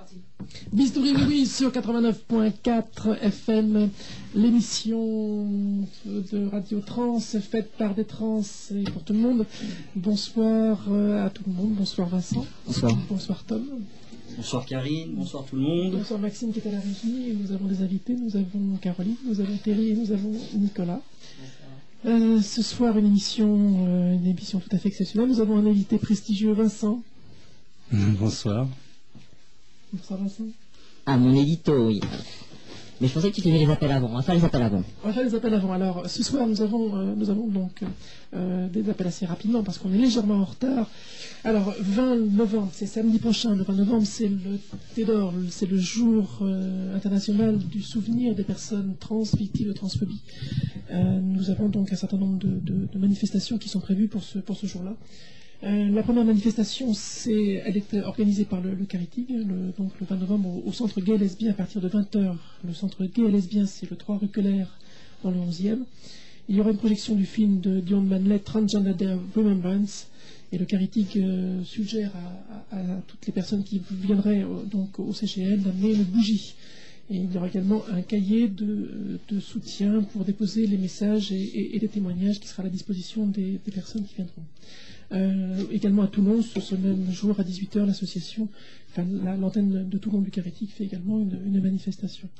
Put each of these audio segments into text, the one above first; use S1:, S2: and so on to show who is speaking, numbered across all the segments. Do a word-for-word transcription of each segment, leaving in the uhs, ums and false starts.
S1: parti.
S2: Bistouri, oui, oui, sur quatre-vingt-neuf point quatre F M, l'émission de Radio Trans faite par des trans et pour tout le monde. Bonsoir euh, à tout le monde, bonsoir Vincent.
S3: Bonsoir.
S2: Bonsoir Tom.
S3: Bonsoir Karine, bonsoir tout le monde.
S2: Bonsoir Maxime qui est à la régie. Nous avons des invités, nous avons Caroline, nous avons Thierry et nous avons Nicolas. Euh, ce soir, une émission, euh, une émission tout à fait exceptionnelle. Nous avons un invité prestigieux, Vincent.
S4: Bonsoir.
S2: Bonsoir Vincent.
S3: Ah, mon édito, oui. Mais je pensais que tu faisais les appels avant. On va faire les appels avant.
S2: On va faire les appels avant. Alors, ce soir, nous avons, euh, nous avons donc euh, des appels assez rapidement parce qu'on est légèrement en retard. Alors, vingt novembre, c'est samedi prochain. Le vingt novembre, c'est le T E D O R, c'est le jour euh, international du souvenir des personnes trans victimes de transphobie. Euh, nous avons donc un certain nombre de, de, de manifestations qui sont prévues pour ce, pour ce jour-là. Euh, la première manifestation, c'est, elle est organisée par le, le Caritig, le, donc le vingt novembre au, au centre gay et lesbien à partir de vingt heures. Le centre gay et lesbien, c'est le trois rue Keller dans le onzième. Il y aura une projection du film de Dion Manley, Transgender Day of Remembrance, et le Caritig euh, suggère à, à, à toutes les personnes qui viendraient euh, donc au C G L d'amener une bougie. Et il y aura également un cahier de, de soutien pour déposer les messages et, et, et les témoignages qui sera à la disposition des, des personnes qui viendront. Euh, également à Toulon, sur ce même jour à dix-huit heures, l'association, enfin l'antenne de Toulon du Caritig fait également une, une manifestation.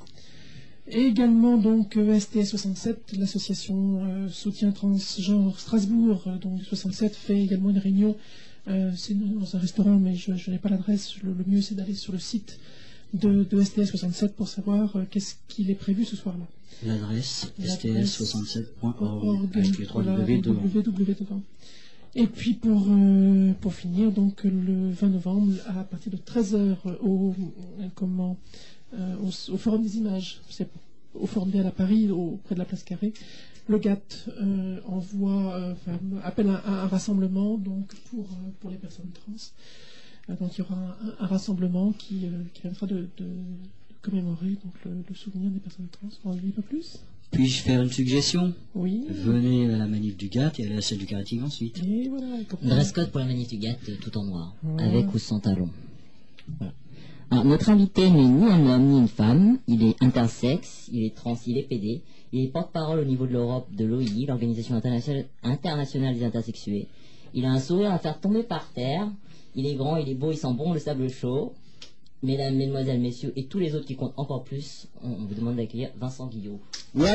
S2: Et également donc S T S soixante-sept, l'association euh, soutien transgenre Strasbourg, euh, donc soixante-sept fait également une réunion. Euh, c'est dans un restaurant, mais je, je n'ai pas l'adresse. Le, le mieux c'est d'aller sur le site de, de S T S soixante-sept pour savoir euh, qu'est-ce qu'il est prévu ce soir-là.
S3: L'adresse S T S soixante-sept point org avec les trois W devant.
S2: devant. Et puis pour, euh, pour finir, donc le vingt novembre, à partir de treize heures, au, euh, comment, euh, au, au Forum des Images, c'est au Forum des Halles à Paris, auprès de la place Carrée, le G A T euh, envoie, euh, enfin, appelle un, un rassemblement donc, pour, euh, pour les personnes trans. Euh, donc il y aura un, un rassemblement qui, euh, qui viendra de, de, de commémorer donc, le, le souvenir des personnes trans. On en dit pas plus.
S3: Puis-je faire une suggestion?
S2: Oui.
S3: Venez à la manif du G A T et allez à celle du Caritig ensuite.
S2: Et voilà.
S5: Dress code pour la manif du G A T tout en noir,
S2: ouais.
S5: Avec ou sans talons. Voilà. Alors, notre invité n'est ni un homme ni une femme, il est intersexe, il est trans, il est pédé, il est porte-parole au niveau de l'Europe de l'O I, l'Organisation internationale, internationale des intersexués. Il a un sourire à faire tomber par terre, il est grand, il est beau, il sent bon le sable chaud. Mesdames, mesdemoiselles, messieurs et tous les autres qui comptent encore plus, on, on vous demande d'accueillir Vincent Guillot.
S3: Ouais.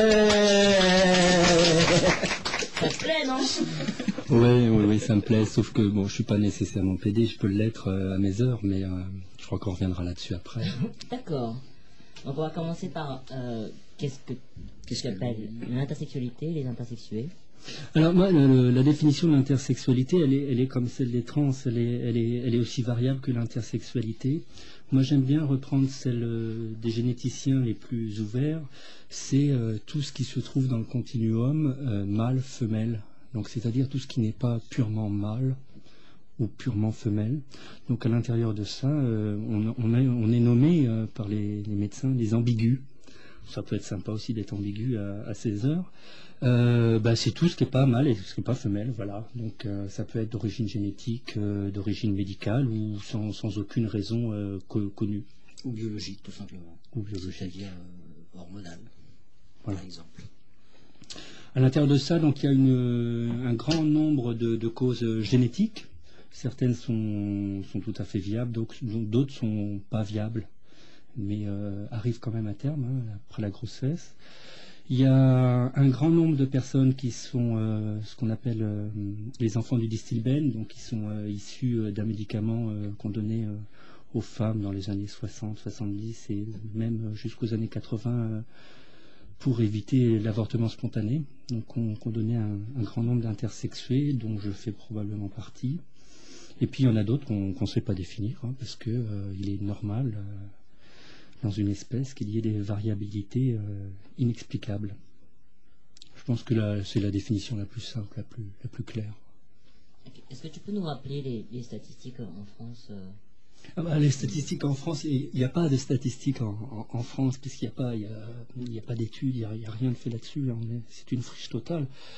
S5: Ça te plaît, non?
S4: Oui, oui, oui, ça me plaît, sauf que bon, je suis pas nécessairement pédé, je peux l'être euh, à mes heures, mais euh, je crois qu'on reviendra là-dessus après.
S5: D'accord. Donc on va commencer par euh, qu'est-ce que qu'est-ce que appelle l'intersexualité, les intersexués.
S4: Alors moi, le, la définition de l'intersexualité, elle est, elle est comme celle des trans, elle est, elle est, elle est aussi variable que l'intersexualité. Moi, j'aime bien reprendre celle euh, des généticiens les plus ouverts. C'est euh, tout ce qui se trouve dans le continuum euh, mâle-femelle. Donc, c'est-à-dire tout ce qui n'est pas purement mâle ou purement femelle. Donc, à l'intérieur de ça, euh, on, on, est, on est nommé euh, par les, les médecins les ambigus. Ça peut être sympa aussi d'être ambigu à, à ces heures. Euh, bah, c'est tout ce qui n'est pas mâle et tout ce qui n'est pas femelle, voilà. Donc euh, ça peut être d'origine génétique, euh, d'origine médicale ou sans, sans aucune raison euh, co connue.
S3: Ou biologique, tout simplement.
S4: Ou biologique.
S3: C'est-à-dire euh, hormonale,
S4: voilà.
S3: Par exemple.
S4: À l'intérieur de ça, donc il y a une, un grand nombre de, de causes génétiques. Certaines sont, sont tout à fait viables, d'autres sont pas viables, mais euh, arrivent quand même à terme, hein, après la grossesse. Il y a un grand nombre de personnes qui sont euh, ce qu'on appelle euh, les enfants du Distilbène, donc qui sont euh, issus euh, d'un médicament euh, qu'on donnait euh, aux femmes dans les années soixante, soixante-dix et même jusqu'aux années quatre-vingts euh, pour éviter l'avortement spontané. Donc on, on donnait un, un grand nombre d'intersexués, dont je fais probablement partie. Et puis il y en a d'autres qu'on qu'on ne sait pas définir, hein, parce qu'il euh, est normal euh, dans une espèce qu'il y ait des variabilités euh, inexplicables. Je pense que c'est la définition la plus simple, la plus, la plus claire.
S5: Est-ce que tu peux nous rappeler les, les statistiques en France euh...
S4: ah bah, Les statistiques en France, il n'y a pas de statistiques en, en, en France, puisqu'il n'y a pas, il y a, il y a pas d'études, il n'y a, a rien de fait là-dessus. C'est une friche totale.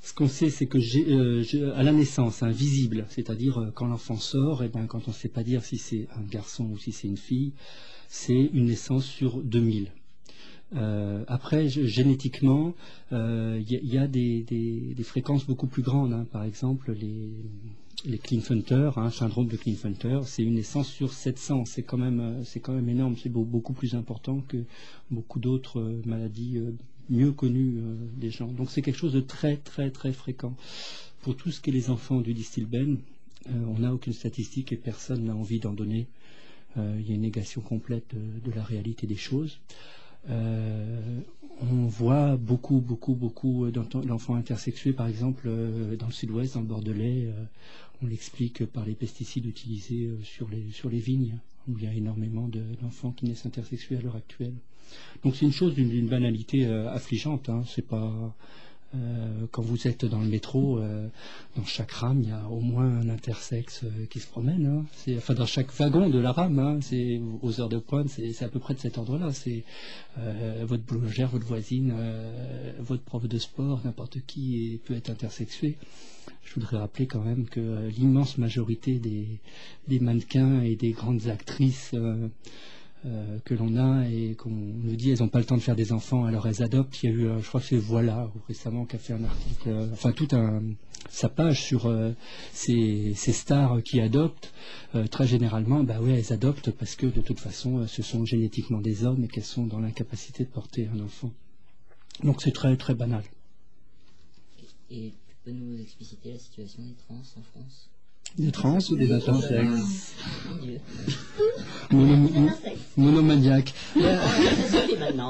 S4: Ce qu'on sait, c'est que j'ai, euh, j'ai- à la naissance, hein, visible, c'est-à-dire euh, quand l'enfant sort, et ben, quand on ne sait pas dire si c'est un garçon ou si c'est une fille, c'est une naissance sur deux mille. Euh, après, je- génétiquement, euh, il y, y a des, des- des fréquences beaucoup plus grandes. Hein. Par exemple, les, les Klinefelter, hein, syndrome de Klinefelter, c'est une naissance sur sept cents. C'est quand même, euh, c'est quand même énorme. C'est beau- beaucoup plus important que beaucoup d'autres euh, maladies euh, mieux connues euh, des gens. Donc c'est quelque chose de très, très, très fréquent. Pour tout ce qui est les enfants du Distilben, euh, on n'a aucune statistique et personne n'a envie d'en donner. Euh, Il y a une négation complète de, de la réalité des choses. Euh, on voit beaucoup, beaucoup, beaucoup d'enfants intersexués, par exemple, euh, dans le sud-ouest, dans le Bordelais. Euh, on l'explique par les pesticides utilisés euh, sur, les, sur les vignes, où il y a énormément de- d'enfants qui naissent intersexués à l'heure actuelle. Donc c'est une chose d'une d'une banalité euh, affligeante. Hein. C'est pas euh, quand vous êtes dans le métro, euh, dans chaque rame, il y a au moins un intersexe euh, qui se promène. Hein. C'est, enfin, dans chaque wagon de la rame, hein, c'est aux heures de pointe, c'est, c'est à peu près de cet ordre-là. C'est euh, votre boulangère, votre voisine, euh, votre prof de sport, n'importe qui est- peut être intersexué. Je voudrais rappeler quand même que euh, l'immense majorité des, des mannequins et des grandes actrices euh, euh, que l'on a et qu'on nous dit elles n'ont pas le temps de faire des enfants, alors elles adoptent. Il y a eu, euh, je crois que c'est Voilà récemment qui a fait un article, euh, enfin tout un sa page sur euh, ces, ces stars qui adoptent. Euh, très généralement, bah oui, elles adoptent parce que de toute façon, euh, ce sont génétiquement des hommes et qu'elles sont dans l'incapacité de porter un enfant. Donc c'est très très banal.
S5: Et tu peux nous expliciter la situation des trans en France?
S4: Des trans ou des intersexes?
S5: Mon Dieu.
S4: Mono-
S5: Intersexes.
S4: Monomaniaques.
S5: On va s'assurer maintenant.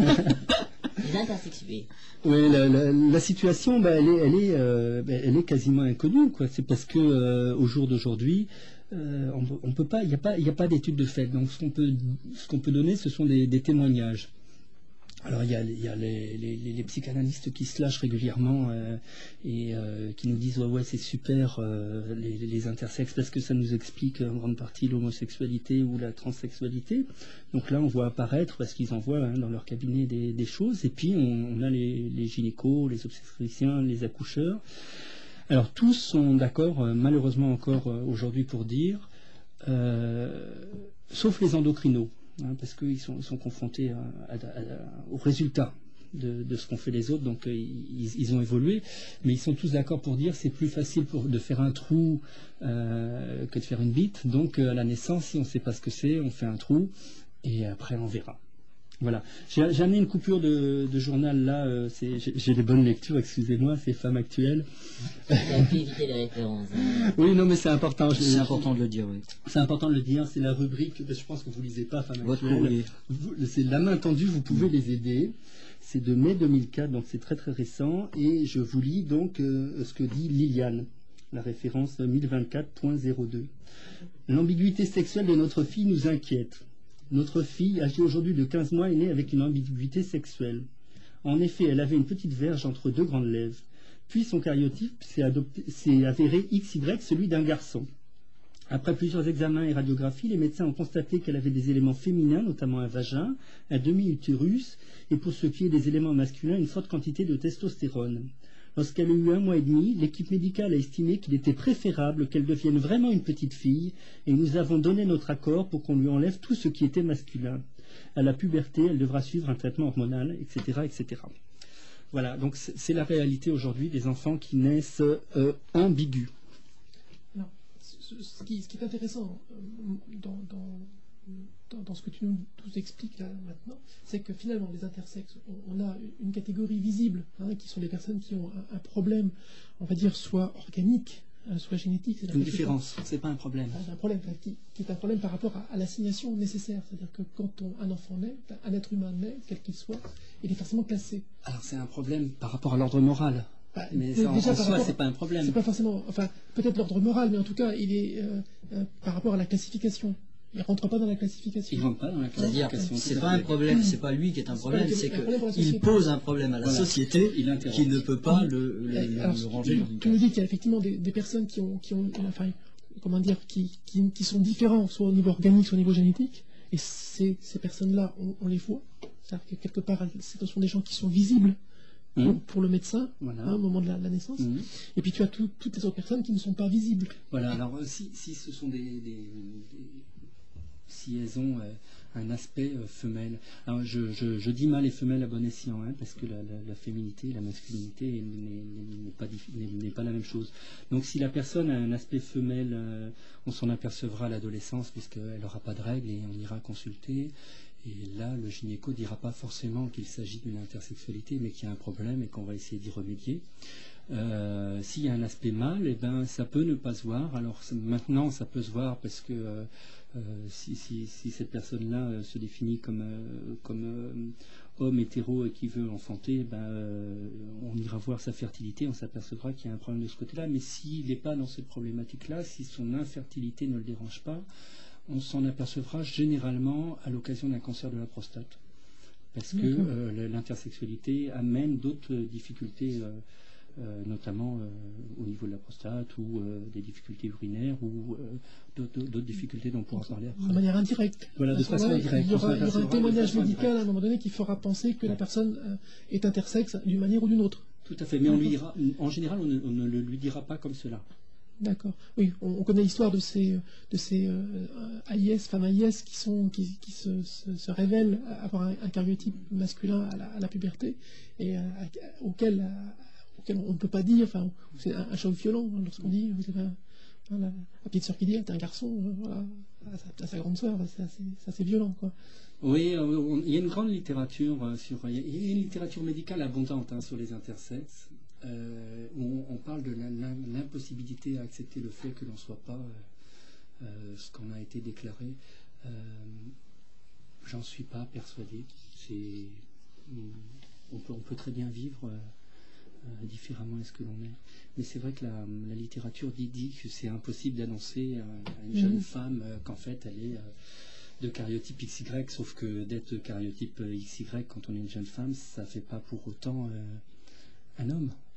S5: Les intersexués.
S4: Oui, la, la- la situation, bah, elle est, elle est, euh, bah, elle est quasiment inconnue, quoi. C'est parce que euh, au jour d'aujourd'hui, euh, on, on peut pas, il n'y a pas, il y a pas d'études de fait. Donc, ce qu'on peut, ce qu'on peut donner, ce sont des, des témoignages. Alors, il y a, il y a les, les- les- les psychanalystes qui se lâchent régulièrement euh, et euh, qui nous disent ouais, ouais, c'est super euh, les, les intersexes parce que ça nous explique en grande partie l'homosexualité ou la transsexualité. Donc là, on voit apparaître parce qu'ils envoient hein, dans leur cabinet des, des choses. Et puis, on, on a les, les gynécos, les obstétriciens, les accoucheurs. Alors, tous sont d'accord, euh, malheureusement encore euh, aujourd'hui, pour dire, euh, sauf les endocrinos. Hein, parce qu'ils sont, ils sont confrontés à, à, à, aux résultats de, de ce qu'ont fait les autres, donc euh, ils, ils ont évolué, mais ils sont tous d'accord pour dire c'est plus facile pour, de faire un trou euh, que de faire une bite, donc euh, à la naissance, si on ne sait pas ce que c'est, on fait un trou, et après on verra. Voilà. J'ai j'ai amené une coupure de, de journal là, euh, c'est- j'ai j'ai des bonnes lectures, excusez-moi, c'est Femmes Actuelles.
S5: Tu as pu éviter les références. Hein.
S4: Oui, non, mais c'est important. je-
S1: C'est important de le dire, oui.
S4: C'est important de le dire, c'est la rubrique, je pense que vous ne lisez pas Femmes
S1: Votre
S4: Actuelles.
S1: courrier.
S4: Vous- C'est la main tendue, vous pouvez les aider. C'est de mai deux mille quatre, donc c'est très très récent. Et je vous lis donc euh, ce que dit Liliane, la référence mille vingt-quatre point zéro deux. L'ambiguïté sexuelle de notre fille nous inquiète. Notre fille, âgée aujourd'hui de quinze mois, est née avec une ambiguïté sexuelle. En effet, elle avait une petite verge entre deux grandes lèvres. Puis son cariotype s'est adopté- s'est avéré X Y, celui d'un garçon. Après plusieurs examens et radiographies, les médecins ont constaté qu'elle avait des éléments féminins, notamment un vagin, un demi-utérus, et pour ce qui est des éléments masculins, une forte quantité de testostérone. Lorsqu'elle a eu un mois et demi, l'équipe médicale a estimé qu'il était préférable qu'elle devienne vraiment une petite fille, et nous avons donné notre accord pour qu'on lui enlève tout ce qui était masculin. À la puberté, elle devra suivre un traitement hormonal, et cetera, et cetera. Voilà, donc c'est c'est la réalité aujourd'hui des enfants qui naissent euh, ambigus.
S2: Alors, ce, ce qui, ce qui est intéressant euh, dans, dans, dans, dans ce que tu nous, nous expliques là maintenant, c'est que finalement, les intersexes, on, on a une catégorie visible, hein, qui sont les personnes qui ont un, un problème, on va dire, soit organique, hein, soit génétique.
S4: Une différence, c'est pas un problème.
S2: Enfin, un problème enfin, qui, qui est un problème par rapport à, à l'assignation nécessaire. C'est-à-dire que quand on- un enfant naît, un être humain naît, quel qu'il soit, il est forcément classé.
S4: Alors c'est un problème par rapport à l'ordre moral.
S2: Bah,
S4: Mais
S2: déjà,
S4: ça, en, en
S2: par
S4: soi,
S2: rapport-
S4: c'est pas un problème.
S2: C'est pas forcément, enfin, peut-être l'ordre moral, mais en tout cas, il est euh, euh, par rapport à la classification. Il rentre pas dans la classification.
S4: Ils vont pas dans la
S1: C'est-à-dire,
S4: classification.
S1: c'est
S4: tout à
S1: pas un
S4: fait.
S1: problème, c'est pas lui qui est un
S2: C'est
S1: problème,
S2: pas un
S1: c'est
S2: problème pour la
S1: qu'il
S2: société.
S1: pose un problème à la
S4: Voilà.
S1: société
S4: Il interroge.
S1: qui ne peut pas le, le-
S2: Eh,
S1: le-
S2: alors,
S1: le ranger
S2: tu,
S1: dans une
S2: tu nous
S1: case.
S2: dis qu'il y a effectivement des, des personnes qui ont, qui ont, enfin, comment dire, qui, qui, qui sont différents, soit au niveau organique, soit au niveau génétique, et ces, ces personnes-là, on, on les voit. C'est-à-dire que quelque part, ce sont des gens qui sont visibles, pour,
S4: Mmh.
S2: pour le médecin,
S4: Voilà.
S2: hein, au moment de la, la naissance.
S4: Mhm.
S2: Et puis tu as tout- toutes les autres personnes qui ne sont pas visibles.
S4: Voilà, alors euh, si, si ce sont des, des- des- si elles ont euh, un aspect euh, femelle, alors je, je- je dis mâle et femelle à bon escient, hein, parce que la, la- la féminité, la masculinité n'est n'est- n'est pas, dif- n'est- n'est pas la même chose. Donc si la personne a un aspect femelle, euh, on s'en apercevra à l'adolescence, puisqu'elle n'aura pas de règles et on ira consulter. Et là, le gynéco ne dira pas forcément qu'il s'agit d'une intersexualité, mais qu'il y a un problème et qu'on va essayer d'y remédier. Euh, S'il y a un aspect mâle, eh ben, ça peut ne pas se voir. Alors ça- maintenant, ça peut se voir parce que euh, euh, si, si- si cette personne-là euh, se définit comme, euh, comme euh, homme hétéro et qui veut enfanter, ben, euh, on ira voir sa fertilité, on s'apercevra qu'il y a un problème de ce côté-là. Mais s'il n'est pas dans cette problématique-là, si son infertilité ne le dérange pas, on s'en apercevra généralement à l'occasion d'un cancer de la prostate. Parce que
S2: D'accord.
S4: euh, le- l'intersexualité amène d'autres difficultés, euh, euh, notamment euh, au niveau de la prostate ou euh, des difficultés urinaires ou euh, d'autres d'autres difficultés dont on pourra parler
S2: De
S4: après.
S2: manière indirecte.
S4: Voilà, de
S2: À ce
S4: façon
S2: moment-là,
S4: indirecte.
S2: Il y
S4: On
S2: aura, il y aura un
S4: s'apercevra de
S2: témoignage
S4: façon
S2: médical
S4: indirecte.
S2: à un moment donné qui fera penser que la
S4: Ouais.
S2: personne euh, est intersexe d'une manière ou d'une autre.
S4: Tout à fait, mais on lui dira, en général, on ne, on ne le lui dira pas comme cela.
S2: D'accord. Oui, on, on connaît l'histoire de ces, de ces euh, A I S, femmes A I S qui, sont, qui, qui se, se, se révèlent avoir un, un karyotype masculin à la, à la puberté et euh, à- auquel, à- auquel on ne peut pas dire, enfin, c'est un, un choc violent hein, lorsqu'on dit, vous avez un, un- la, la petite sœur qui dit, ah, t'es un garçon, euh, voilà, à sa, à sa grande sœur, c'est assez, c'est assez violent, quoi.
S4: Oui, euh, on- il y a une grande littérature euh, sur, il y a il y a une littérature médicale abondante hein, sur les intersexes. Euh, où on, on parle de la- la- l'impossibilité à accepter le fait que l'on ne soit pas euh, euh, ce qu'on a été déclaré. Euh, J'en suis pas persuadé. C'est, on peut, on peut très bien vivre euh, euh, différemment de ce que l'on est. Mais c'est vrai que la, la littérature dit, dit que c'est impossible d'annoncer à, à une jeune
S2: Mhm.
S4: femme euh, qu'en fait elle est euh, de karyotype X Y, sauf que d'être karyotype euh, X Y quand on est une jeune femme, ça fait pas pour autant euh, un homme.